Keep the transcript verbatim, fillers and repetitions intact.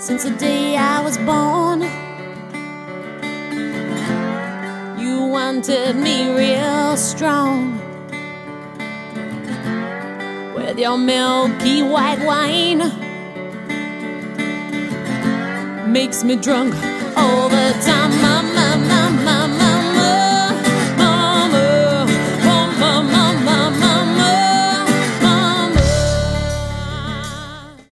since the day I was born. You wanted me real strong with your milky white wine. Makes me drunk all the time. My